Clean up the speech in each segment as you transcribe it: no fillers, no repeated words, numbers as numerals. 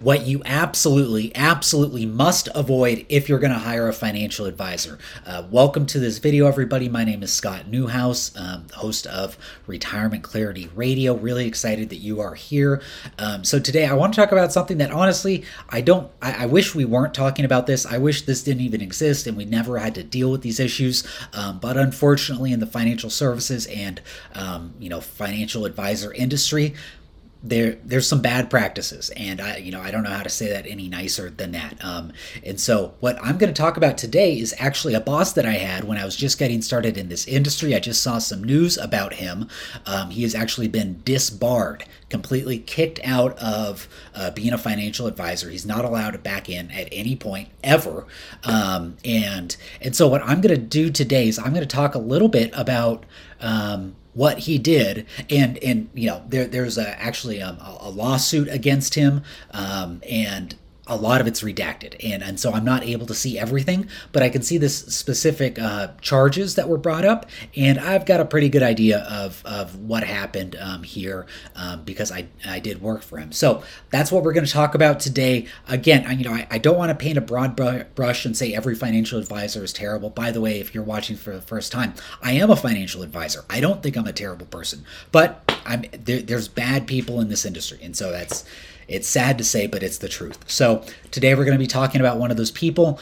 What you absolutely must avoid if you're going to hire a financial advisor. Welcome to this video, everybody. My name is Scott Newhouse, host of Retirement Clarity Radio. Really excited that you are here. So today I want to talk about something that honestly, I wish we weren't talking about this. I wish this didn't even exist and we never had to deal with these issues. But unfortunately in the financial services and, financial advisor industry, there's some bad practices, and I don't know how to say that any nicer than that. And so what I'm going to talk about today is actually a boss that I had when I was just getting started in this industry. I just saw some news about him. He has actually been disbarred, completely kicked out of being a financial advisor. He's not allowed back in at any point ever. And so what I'm going to do today is I'm going to talk a little bit about what he did, and there's actually a lawsuit against him, and a lot of it's redacted, and so I'm not able to see everything, but I can see this specific charges that were brought up, and I've got a pretty good idea of what happened here, because I did work for him. So that's what we're going to talk about today. Again, I don't want to paint a broad brush and say every financial advisor is terrible. By the way, if you're watching for the first time, I am a financial advisor. I don't think I'm a terrible person, but there's bad people in this industry, and so it's sad to say, but it's the truth. So today we're going to be talking about one of those people,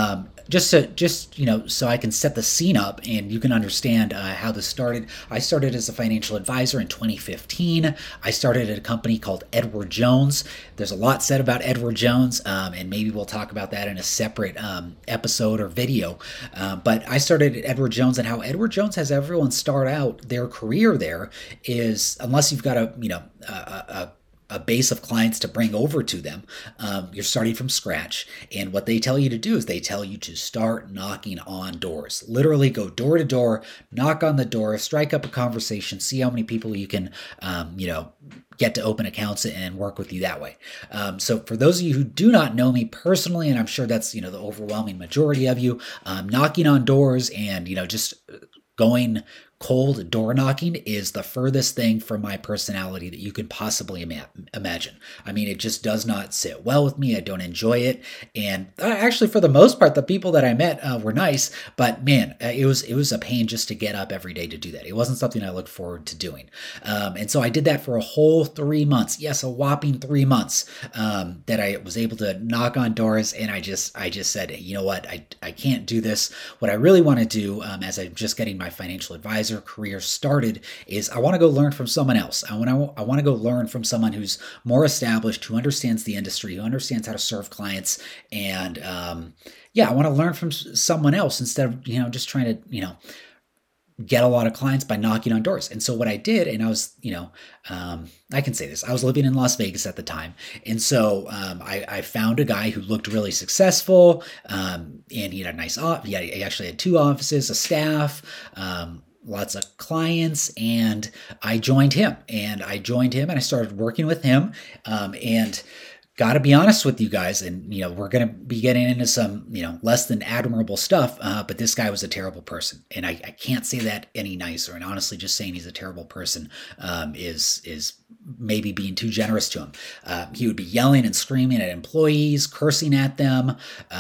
so I can set the scene up and you can understand how this started. I started as a financial advisor in 2015. I started at a company called Edward Jones. There's a lot said about Edward Jones, and maybe we'll talk about that in a separate episode or video. But I started at Edward Jones, and how Edward Jones has everyone start out their career there is, unless you've got a base of clients to bring over to them, you're starting from scratch. And what they tell you to do is they tell you to start knocking on doors. Literally go door to door, knock on the door, strike up a conversation, see how many people you can, get to open accounts and work with you that way. So for those of you who do not know me personally, and I'm sure that's, the overwhelming majority of you, knocking on doors and, just going cold door knocking is the furthest thing from my personality that you could possibly imagine. I mean, it just does not sit well with me. I don't enjoy it. And actually, for the most part, the people that I met were nice, but man, it was a pain just to get up every day to do that. It wasn't something I looked forward to doing. And so I did that for a whole 3 months. Yes, a whopping 3 months, that I was able to knock on doors. And I just said, you know what, I can't do this. What I really want to do, as I'm just getting my financial advisor career started, is I want to go learn from someone else. I want to go learn from someone who's more established, who understands the industry, who understands how to serve clients, and I want to learn from someone else instead of just trying to get a lot of clients by knocking on doors. And so what I did, and I was I can say this, I was living in Las Vegas at the time, and so I found a guy who looked really successful, and he had a nice office. He actually had 2 offices, a staff, lots of clients, and I joined him and I started working with him. And gotta be honest with you guys, and we're gonna be getting into some less than admirable stuff, but this guy was a terrible person, and I can't say that any nicer. And honestly, just saying he's a terrible person is maybe being too generous to him. He would be yelling and screaming at employees, cursing at them.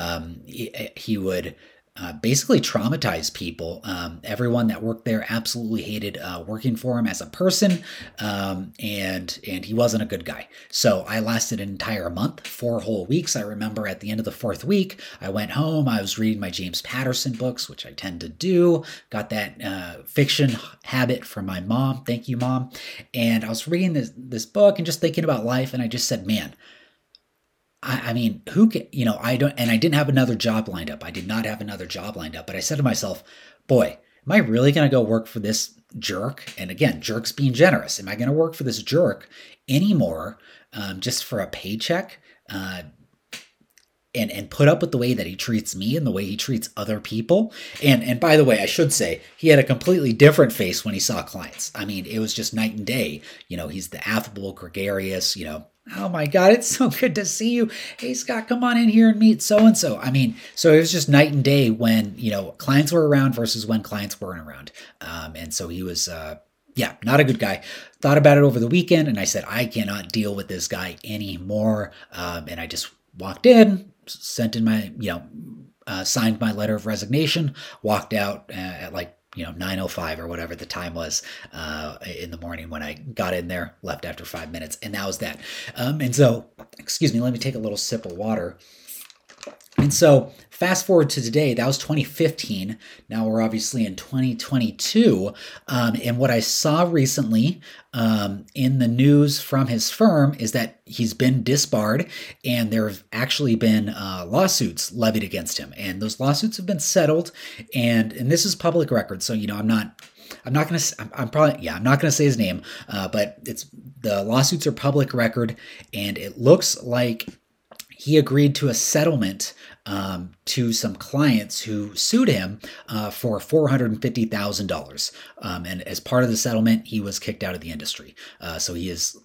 He would basically traumatize people. Everyone that worked there absolutely hated working for him as a person, and he wasn't a good guy. So I lasted an entire month, 4 whole weeks. I remember at the end of the 4th week, I went home. I was reading my James Patterson books, which I tend to do. Got that fiction habit from my mom. Thank you, Mom. And I was reading this book and just thinking about life, and I just said, man, I mean, who can, I didn't have another job lined up. I did not have another job lined up, but I said to myself, boy, am I really going to go work for this jerk? And again, jerks being generous. Am I going to work for this jerk anymore, just for a paycheck? And put up with the way that he treats me and the way he treats other people. And by the way, I should say, he had a completely different face when he saw clients. I mean, it was just night and day. He's the affable, gregarious, oh my God, it's so good to see you. Hey, Scott, come on in here and meet so-and-so. I mean, so it was just night and day when, clients were around versus when clients weren't around. And so he was, Yeah, not a good guy. Thought about it over the weekend, and I said, I cannot deal with this guy anymore. And I just walked in, sent in my, signed my letter of resignation, walked out at like 9:05 or whatever the time was in the morning when I got in there, left after 5 minutes, and that was that. And so, excuse me, let me take a little sip of water. And so fast forward to today, that was 2015. Now we're obviously in 2022. And what I saw recently in the news from his firm is that he's been disbarred, and there have actually been lawsuits levied against him. And those lawsuits have been settled. And this is public record. So, I'm not going to say his name, but the lawsuits are public record, and it looks like he agreed to a settlement to some clients who sued him for $450,000. And as part of the settlement, he was kicked out of the industry. So he is,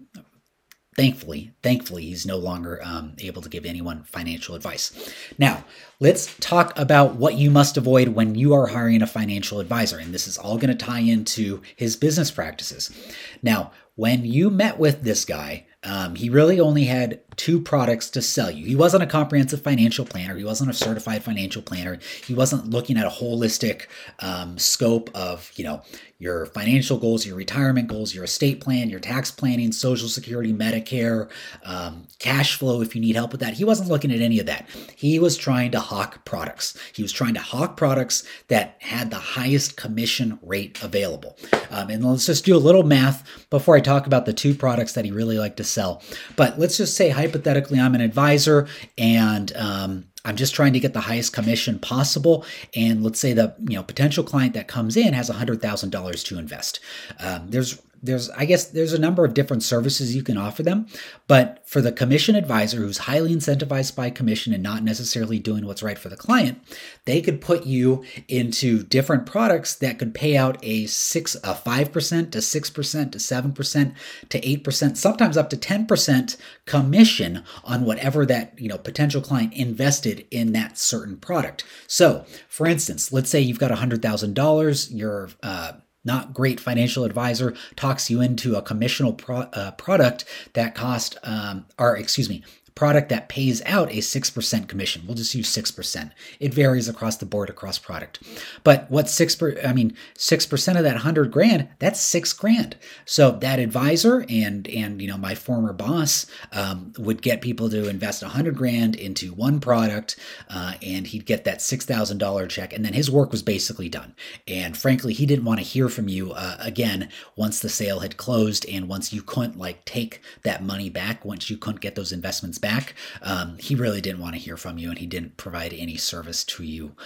thankfully, he's no longer able to give anyone financial advice. Now, let's talk about what you must avoid when you are hiring a financial advisor. And this is all going to tie into his business practices. Now, when you met with this guy, he really only had 2 products to sell you. He wasn't a comprehensive financial planner. He wasn't a certified financial planner. He wasn't looking at a holistic scope of, your financial goals, your retirement goals, your estate plan, your tax planning, Social Security, Medicare, cash flow if you need help with that. He wasn't looking at any of that. He was trying to hawk products. He was trying to hawk products that had the highest commission rate available. And let's just do a little math before I talk about the 2 products that he really liked to sell. But let's just say hypothetically I'm an advisor, and I'm just trying to get the highest commission possible. And let's say the potential client that comes in has $100,000 to invest. There's a number of different services you can offer them, but for the commission advisor who's highly incentivized by commission and not necessarily doing what's right for the client, they could put you into different products that could pay out a 5% to 6% to 7% to 8%, sometimes up to 10% commission on whatever that potential client invested in that certain product. So, for instance, let's say you've got $100,000, you're not great financial advisor talks you into a commissional product that product that pays out a 6% commission. We'll just use 6%. It varies across the board, across product. But what 6% of that $100,000, that's $6,000. So that advisor and my former boss would get people to invest $100,000 into one product, and he'd get that $6,000 check, and then his work was basically done. And frankly, he didn't want to hear from you again once the sale had closed, and once you couldn't take that money back, once you couldn't get those investments back. He really didn't want to hear from you, and he didn't provide any service to you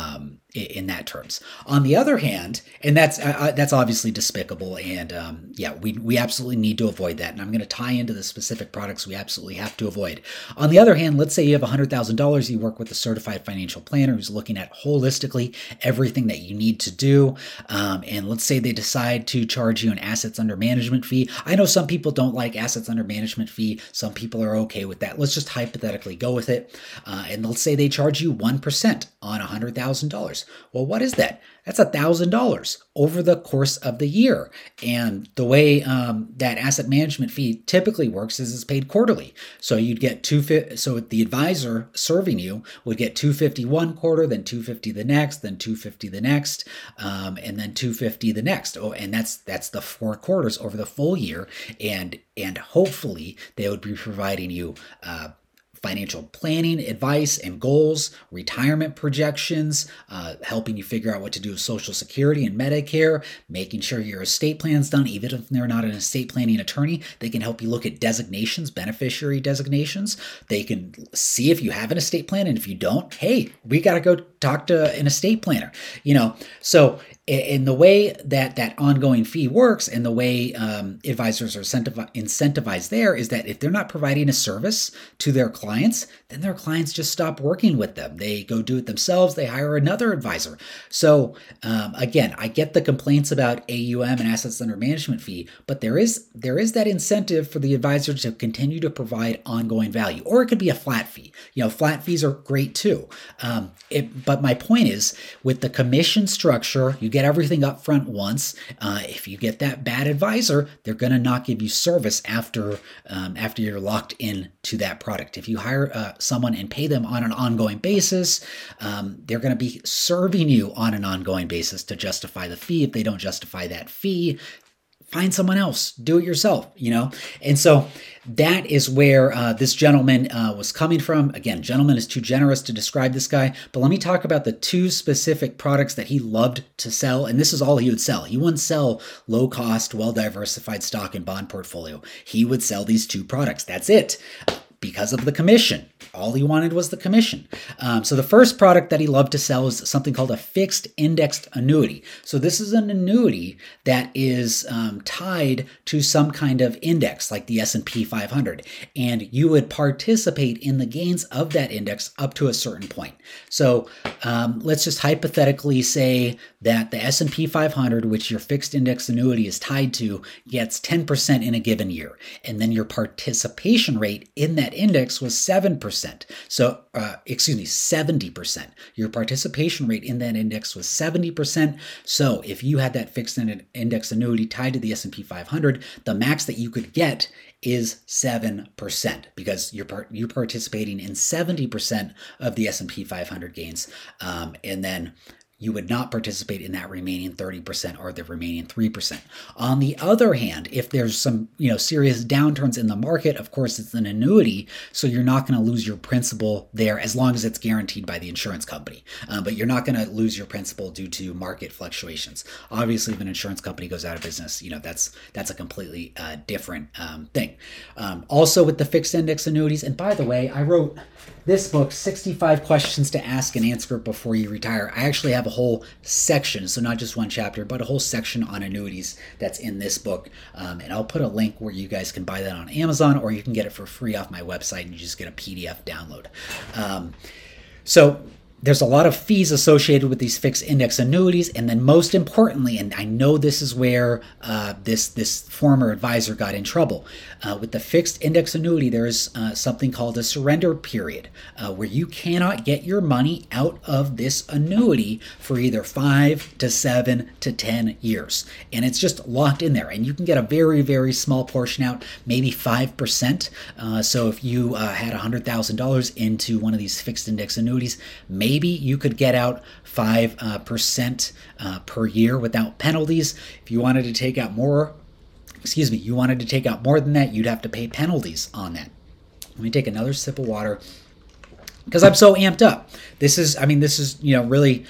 in that terms. On the other hand, and that's obviously despicable, and we absolutely need to avoid that. And I'm going to tie into the specific products we absolutely have to avoid. On the other hand, let's say you have $100,000, you work with a certified financial planner who's looking at holistically everything that you need to do, and let's say they decide to charge you an assets under management fee. I know some people don't like assets under management fee. Some people are okay with that. Let's just hypothetically go with it. And let's say they charge you 1% on $100,000. Well, what is that? That's $1,000 over the course of the year. And the way that asset management fee typically works is it's paid quarterly. So you'd get so the advisor serving you would get $250 one quarter, then $250 the next, then $250 the next, and then $250 the next. Oh, and that's the 4 quarters over the full year. And hopefully they would be providing you financial planning, advice and goals, retirement projections, helping you figure out what to do with Social Security and Medicare, making sure your estate plan's done. Even if they're not an estate planning attorney, they can help you look at designations, beneficiary designations. They can see if you have an estate plan, and if you don't, hey, we got to go talk to an estate planner. So in the way that ongoing fee works, and the way advisors are incentivized there, is that if they're not providing a service to their clients, then their clients just stop working with them. They go do it themselves. They hire another advisor. So again, I get the complaints about AUM and assets under management fee, but there is that incentive for the advisor to continue to provide ongoing value, or it could be a flat fee. Flat fees are great too. But my point is, with the commission structure, you get everything up front once. If you get that bad advisor, they're going to not give you service after you're locked in to that product. If you hire someone and pay them on an ongoing basis, they're going to be serving you on an ongoing basis to justify the fee. If they don't justify that fee, find someone else, do it yourself, And so that is where this gentleman was coming from. Again, gentleman is too generous to describe this guy, but let me talk about the two specific products that he loved to sell. And this is all he would sell. He wouldn't sell low cost, well-diversified stock and bond portfolio. He would sell these two products. That's it. Because of the commission. All he wanted was the commission. So the first product that he loved to sell is something called a fixed indexed annuity. So this is an annuity that is tied to some kind of index like the S&P 500. And you would participate in the gains of that index up to a certain point. So let's just hypothetically say that the S&P 500, which your fixed index annuity is tied to, gets 10% in a given year. And then your participation rate in that index was 7%. So, 70%. Your participation rate in that index was 70%. So if you had that fixed index annuity tied to the S&P 500, the max that you could get is 7% because you're participating in 70% of the S&P 500 gains. And then you would not participate in that remaining 30% or the remaining 3%. On the other hand, if there's some serious downturns in the market, of course it's an annuity, so you're not going to lose your principal there as long as it's guaranteed by the insurance company. But you're not going to lose your principal due to market fluctuations. Obviously, if an insurance company goes out of business, that's a completely different thing. Also with the fixed index annuities, and by the way, I wrote this book, 65 Questions to Ask and Answer Before You Retire. I actually have a whole section, so not just one chapter, but a whole section on annuities that's in this book. And I'll put a link where you guys can buy that on Amazon, or you can get it for free off my website and you just get a PDF download. So there's a lot of fees associated with these fixed index annuities. And then most importantly, and I know this is where this former advisor got in trouble, with the fixed index annuity, there is something called a surrender period where you cannot get your money out of this annuity for either 5 to 7 to 10 years. And it's just locked in there. And you can get a very, very small portion out, maybe 5%. So if you had $100,000 into one of these fixed index annuities, maybe you could get out 5% per year without penalties. If you wanted to take out more, than that, you'd have to pay penalties on that. Let me take another sip of water because I'm so amped up. This is really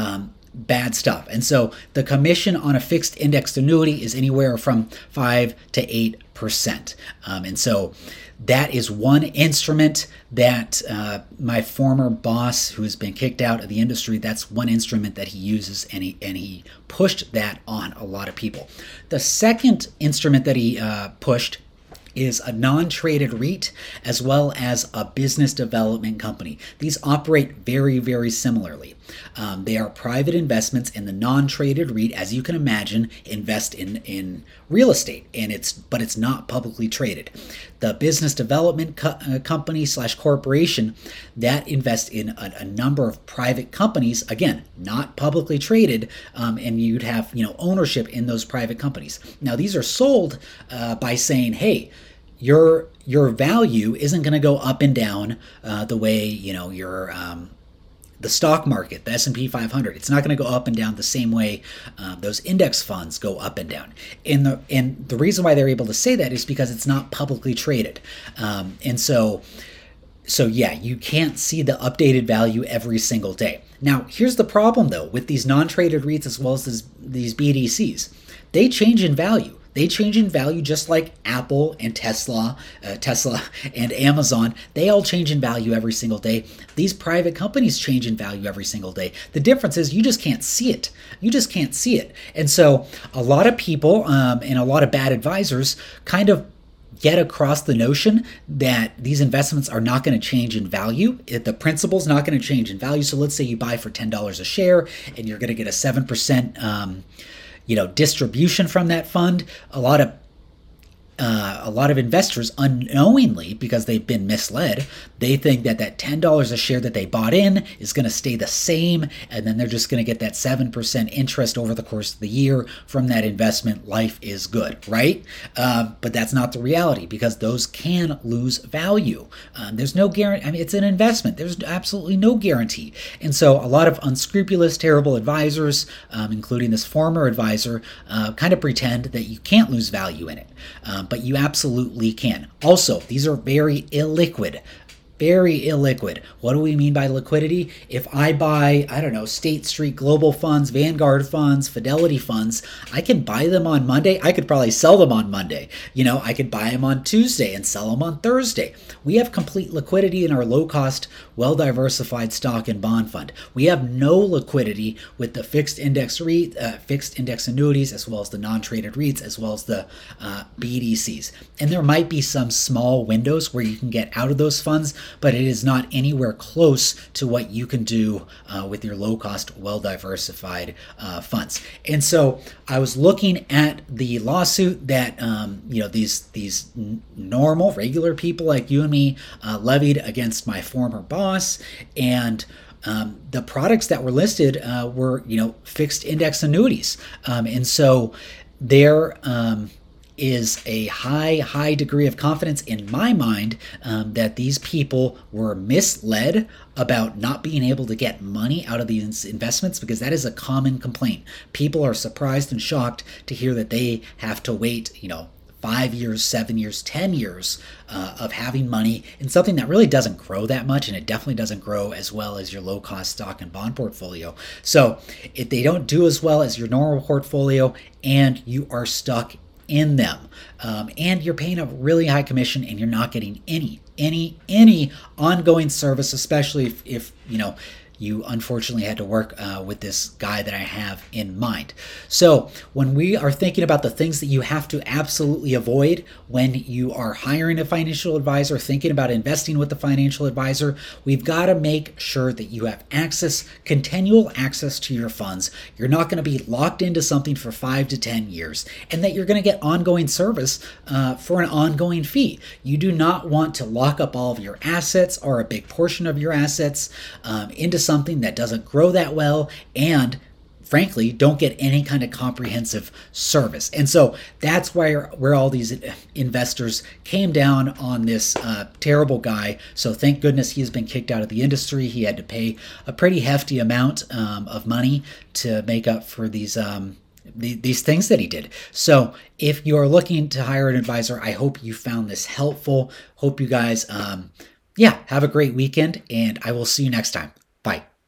bad stuff. And so the commission on a fixed indexed annuity is anywhere from 5 to 8%. And so that is one instrument that my former boss, who has been kicked out of the industry, that's one instrument that he uses, and he pushed that on a lot of people. The second instrument that he pushed is a non-traded REIT as well as a business development company. These operate very, very similarly. They are private investments, and the non-traded REIT, as you can imagine, invest in real estate, but it's not publicly traded. The business development company / corporation that invests in a number of private companies, again, not publicly traded, and you'd have ownership in those private companies. Now these are sold by saying, hey, your value isn't going to go up and down the way your the stock market, the S&P 500. It's not going to go up and down the same way those index funds go up and down. And the reason why they're able to say that is because it's not publicly traded. And so yeah, you can't see the updated value every single day. Now, here's the problem though with these non-traded REITs as well as these BDCs. They change in value. They change in value just like Apple and Tesla and Amazon. They all change in value every single day. These private companies change in value every single day. The difference is you just can't see it. You just can't see it. And so a lot of people and a lot of bad advisors kind of get across the notion that these investments are not going to change in value. The principal's not going to change in value. So let's say you buy for $10 a share and you're going to get a 7% distribution from that fund. A lot of a lot of investors unknowingly, because they've been misled, they think that that $10 a share that they bought in is going to stay the same, and then they're just going to get that 7% interest over the course of the year from that investment. Life is good, right? But that's not the reality, because those can lose value. There's no guarantee. I mean, it's an investment. There's absolutely no guarantee. And so a lot of unscrupulous, terrible advisors, including this former advisor, kind of pretend that you can't lose value in it. But you absolutely can. Also, these are very illiquid. Very illiquid. What do we mean by liquidity? If I buy, I don't know, State Street Global Funds, Vanguard Funds, Fidelity Funds, I can buy them on Monday. I could probably sell them on Monday. I could buy them on Tuesday and sell them on Thursday. We have complete liquidity in our low-cost, well-diversified stock and bond fund. We have no liquidity with the fixed index annuities, as well as the non-traded REITs, as well as the BDCs. And there might be some small windows where you can get out of those funds, but it is not anywhere close to what you can do with your low-cost, well-diversified funds. And so I was looking at the lawsuit that these normal, regular people like you and me levied against my former boss, and the products that were listed were fixed index annuities, and so there is a high degree of confidence in my mind that these people were misled about not being able to get money out of these investments, because that is a common complaint. People are surprised and shocked to hear that they have to wait 5 years, 7 years, 10 years of having money in something that really doesn't grow that much, and it definitely doesn't grow as well as your low-cost stock and bond portfolio. So if they don't do as well as your normal portfolio, and you are stuck in them, and you're paying a really high commission, and you're not getting any ongoing service, especially if you unfortunately had to work with this guy that I have in mind. So when we are thinking about the things that you have to absolutely avoid when you are hiring a financial advisor, thinking about investing with a financial advisor, we've got to make sure that you have continual access to your funds. You're not going to be locked into something for 5 to 10 years, and that you're going to get ongoing service for an ongoing fee. You do not want to lock up all of your assets, or a big portion of your assets, into something that doesn't grow that well, and frankly don't get any kind of comprehensive service. And so that's where all these investors came down on this terrible guy. So thank goodness he's been kicked out of the industry. He had to pay a pretty hefty amount of money to make up for these things that he did. So if you're looking to hire an advisor, I hope you found this helpful. Hope you guys have a great weekend, and I will see you next time. Bye.